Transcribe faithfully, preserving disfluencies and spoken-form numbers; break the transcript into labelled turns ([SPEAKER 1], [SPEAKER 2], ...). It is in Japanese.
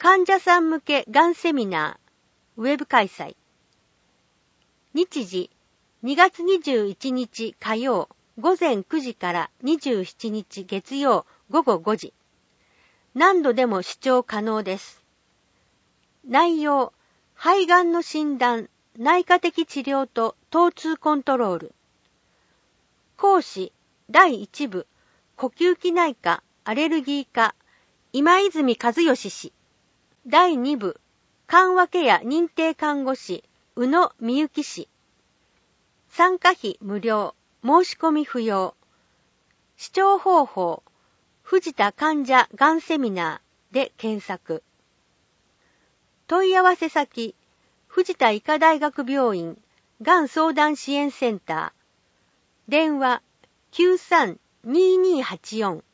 [SPEAKER 1] 患者さん向けがんセミナー、ウェブ開催。日時、にがつにじゅういちにち火曜、午前くじからにじゅうしちにち月曜午後ごじ。何度でも視聴可能です。内容、肺がんの診断、内科的治療と疼痛コントロール。講師、だいいち部、呼吸器内科、アレルギー科、今泉和義氏。だいに部、緩和ケア認定看護師、宇野美幸氏。参加費無料、申し込み不要。視聴方法、藤田患者がんセミナーで検索。問い合わせ先、藤田医科大学病院がん相談支援センター。電話 きゅうさんにーにーはちよん